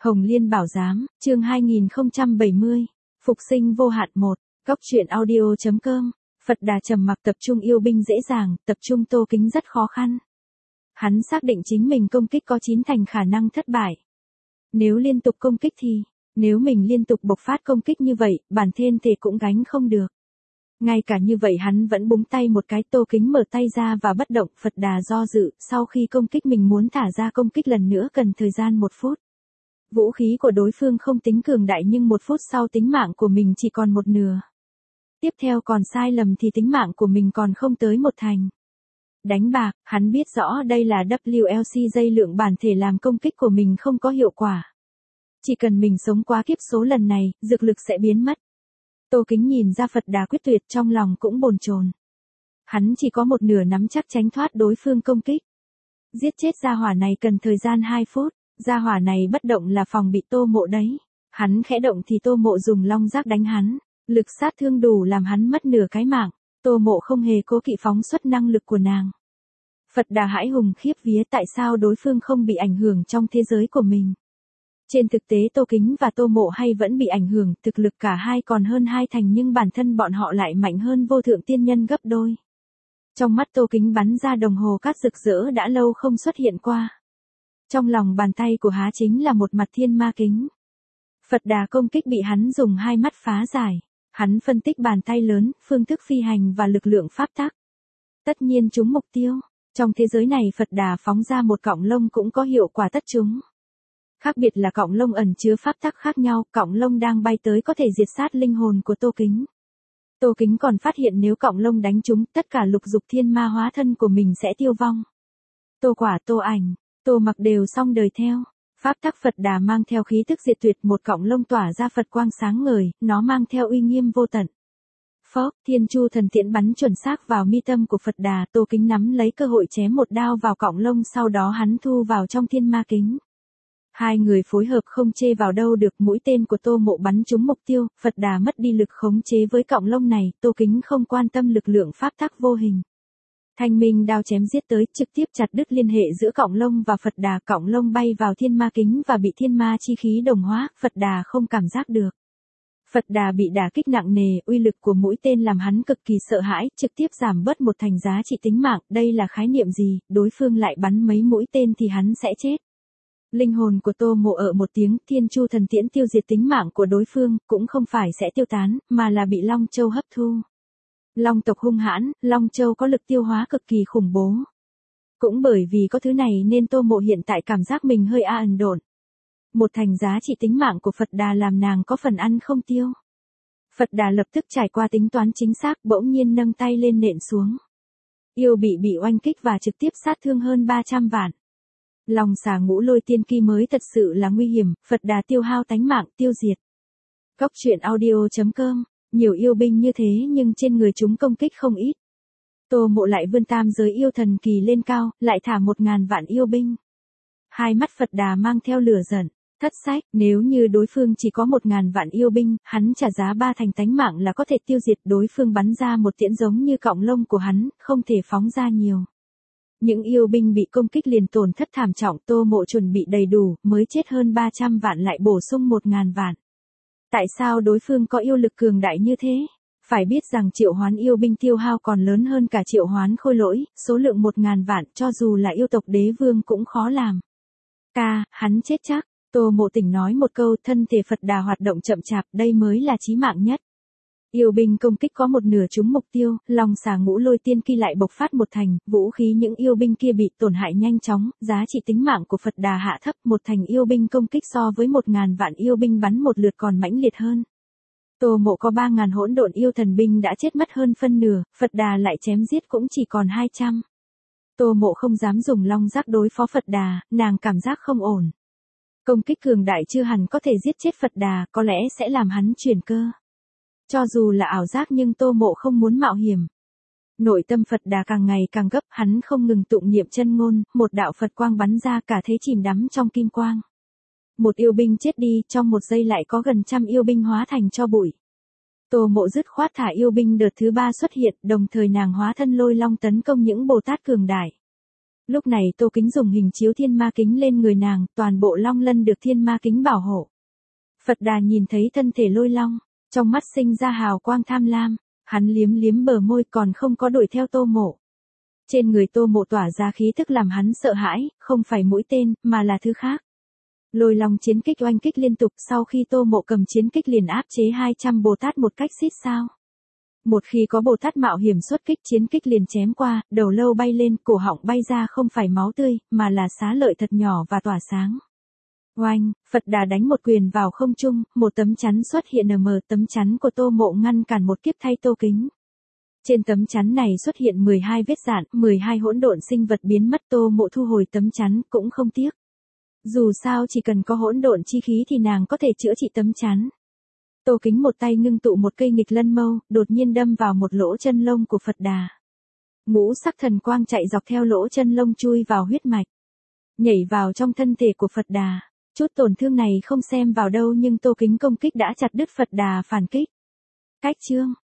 Hồng Liên Bảo Giám, chương 2070, Phục sinh vô hạn 1, Góc truyện audio.com, Phật Đà trầm mặc tập trung yêu binh dễ dàng, tập trung Tô Kính rất khó khăn. Hắn xác định chính mình công kích có 9 thành khả năng thất bại. Nếu liên tục công kích thì, nếu mình liên tục bộc phát công kích như vậy, bản thiên thể cũng gánh không được. Ngay cả như vậy hắn vẫn búng tay một cái. Tô Kính mở tay ra và bất động. Phật Đà do dự, sau khi công kích mình muốn thả ra công kích lần nữa cần thời gian 1 phút. Vũ khí của đối phương không tính cường đại nhưng 1 phút sau tính mạng của mình chỉ còn 1/2. Tiếp theo còn sai lầm thì tính mạng của mình còn không tới 1 thành. Đánh bạc, hắn biết rõ đây là WLC dây lượng bản thể làm công kích của mình không có hiệu quả. Chỉ cần mình sống qua kiếp số lần này, dược lực sẽ biến mất. Tô Kính nhìn ra Phật Đà quyết tuyệt trong lòng cũng bồn chồn. Hắn chỉ có 1/2 nắm chắc tránh thoát đối phương công kích. Giết chết gia hỏa này cần thời gian 2 phút. Gia hỏa này bất động là phòng bị Tô Mộ đấy. Hắn khẽ động thì Tô Mộ dùng long giác đánh hắn. Lực sát thương đủ làm hắn mất nửa cái mạng. Tô Mộ không hề cố kỵ phóng xuất năng lực của nàng. Phật Đà hãi hùng khiếp vía tại sao đối phương không bị ảnh hưởng trong thế giới của mình. Trên thực tế Tô Kính và Tô Mộ hay vẫn bị ảnh hưởng, thực lực cả hai còn hơn 2 thành nhưng bản thân bọn họ lại mạnh hơn vô thượng tiên nhân gấp đôi. Trong mắt Tô Kính bắn ra đồng hồ cát rực rỡ đã lâu không xuất hiện qua. Trong lòng bàn tay của há chính là một mặt thiên ma kính. Phật Đà công kích bị hắn dùng 2 mắt phá giải. Hắn phân tích bàn tay lớn, phương thức phi hành và lực lượng pháp tắc. Tất nhiên trúng mục tiêu. Trong thế giới này Phật Đà phóng ra một cọng lông cũng có hiệu quả tất trúng. Khác biệt là cọng lông ẩn chứa pháp tắc khác nhau, cọng lông đang bay tới có thể diệt sát linh hồn của Tô Kính. Tô Kính còn phát hiện nếu cọng lông đánh trúng, tất cả lục dục thiên ma hóa thân của mình sẽ tiêu vong. Tô Quả, Tô Ảnh, Tô Mặc đều xong đời theo. Pháp tắc Phật Đà mang theo khí tức diệt tuyệt, một cọng lông tỏa ra Phật quang sáng ngời, nó mang theo uy nghiêm vô tận. Phốc, Thiên Chu thần tiễn bắn chuẩn xác vào mi tâm của Phật Đà. Tô Kính nắm lấy cơ hội chém một đao vào cọng lông, sau đó hắn thu vào trong thiên ma kính. Hai người phối hợp không chê vào đâu được. Mũi tên của Tô Mộ bắn trúng mục tiêu, Phật Đà mất đi lực khống chế với cọng lông này. Tô Kính không quan tâm lực lượng pháp tắc vô hình. Thanh minh đao chém giết tới, trực tiếp chặt đứt liên hệ giữa cọng lông và Phật Đà. Cọng lông bay vào thiên ma kính và bị thiên ma chi khí đồng hóa, Phật Đà không cảm giác được. Phật Đà bị đả kích nặng nề, uy lực của mũi tên làm hắn cực kỳ sợ hãi, trực tiếp giảm bớt 1 thành giá trị tính mạng. Đây là khái niệm gì? Đối phương lại bắn mấy mũi tên thì hắn sẽ chết. Linh hồn của Tô Mộ ở một tiếng, Thiên Chu thần tiễn tiêu diệt tính mạng của đối phương, cũng không phải sẽ tiêu tán, mà là bị Long Châu hấp thu. Long tộc hung hãn, Long Châu có lực tiêu hóa cực kỳ khủng bố. Cũng bởi vì có thứ này nên Tô Mộ hiện tại cảm giác mình hơi ẩn độn. 1 thành giá trị tính mạng của Phật Đà làm nàng có phần ăn không tiêu. Phật Đà lập tức trải qua tính toán chính xác, bỗng nhiên nâng tay lên nện xuống. Yêu bị oanh kích và trực tiếp sát thương hơn 300 vạn. Lòng xà Ngũ Lôi Tiên Ki mới thật sự là nguy hiểm, Phật Đà tiêu hao tánh mạng, tiêu diệt. Góc truyện audio.com, nhiều yêu binh như thế nhưng trên người chúng công kích không ít. Tô Mộ lại vươn tam giới yêu thần kỳ lên cao, lại thả 1000 vạn yêu binh. Hai mắt Phật Đà mang theo lửa giận. Thất sách, nếu như đối phương chỉ có 1000 vạn yêu binh, hắn trả giá 3 thành tánh mạng là có thể tiêu diệt. Đối phương bắn ra một tiễn giống như cọng lông của hắn, không thể phóng ra nhiều. Những yêu binh bị công kích liền tổn thất thảm trọng. Tô Mộ chuẩn bị đầy đủ, mới chết hơn 300 vạn lại bổ sung 1000 vạn. Tại sao đối phương có yêu lực cường đại như thế? Phải biết rằng triệu hoán yêu binh tiêu hao còn lớn hơn cả triệu hoán khôi lỗi, số lượng 1000 vạn cho dù là yêu tộc đế vương cũng khó làm. Hắn chết chắc. Tô Mộ tỉnh nói một câu, thân thể Phật Đà hoạt động chậm chạp, đây mới là chí mạng nhất. Yêu binh công kích có 1/2 trúng mục tiêu, Long xà Ngũ Lôi Tiên Ki lại bộc phát 1 thành, vũ khí những yêu binh kia bị tổn hại nhanh chóng, giá trị tính mạng của Phật Đà hạ thấp. 1 thành yêu binh công kích so với 1000 vạn yêu binh bắn một lượt còn mãnh liệt hơn. Tô Mộ có 3000 hỗn độn yêu thần binh đã chết mất hơn phân nửa, Phật Đà lại chém giết cũng chỉ còn 200. Tô Mộ không dám dùng long giác đối phó Phật Đà, nàng cảm giác không ổn. Công kích cường đại chưa hẳn có thể giết chết Phật Đà, có lẽ sẽ làm hắn chuyển cơ. Cho dù là ảo giác nhưng Tô Mộ không muốn mạo hiểm. Nội tâm Phật Đà càng ngày càng gấp, hắn không ngừng tụng niệm chân ngôn, một đạo Phật quang bắn ra, cả thế chìm đắm trong kim quang. Một yêu binh chết đi, trong 1 giây lại có gần 100 yêu binh hóa thành tro bụi. Tô Mộ dứt khoát thả yêu binh đợt thứ 3 xuất hiện, đồng thời nàng hóa thân Lôi Long tấn công những Bồ Tát cường đại. Lúc này Tô Kính dùng hình chiếu thiên ma kính lên người nàng, toàn bộ long lân được thiên ma kính bảo hộ. Phật Đà nhìn thấy thân thể lôi long, trong mắt sinh ra hào quang tham lam, hắn liếm liếm bờ môi còn không có đuổi theo Tô Mộ. Trên người Tô Mộ tỏa ra khí tức làm hắn sợ hãi, không phải mũi tên, mà là thứ khác. Lôi long chiến kích oanh kích liên tục, sau khi Tô Mộ cầm chiến kích liền áp chế 200 Bồ Tát một cách xít sao. Một khi có Bồ Tát mạo hiểm xuất kích, chiến kích liền chém qua, đầu lâu bay lên, cổ họng bay ra, không phải máu tươi, mà là xá lợi thật nhỏ và tỏa sáng. Oanh, Phật Đà đánh một quyền vào không trung, một tấm chắn xuất hiện ở mờ, tấm chắn của Tô Mộ ngăn cản một kiếp thay Tô Kính. Trên tấm chắn này xuất hiện 12 vết rạn, 12 hỗn độn sinh vật biến mất. Tô Mộ thu hồi tấm chắn, cũng không tiếc. Dù sao chỉ cần có hỗn độn chi khí thì nàng có thể chữa trị tấm chắn. Tô Kính một tay ngưng tụ một cây nghịch lân mâu, đột nhiên đâm vào một lỗ chân lông của Phật Đà. Ngũ sắc thần quang chạy dọc theo lỗ chân lông chui vào huyết mạch, nhảy vào trong thân thể của Phật Đà. Chút tổn thương này không xem vào đâu, nhưng Tô Kính công kích đã chặt đứt Phật Đà phản kích. Cách chương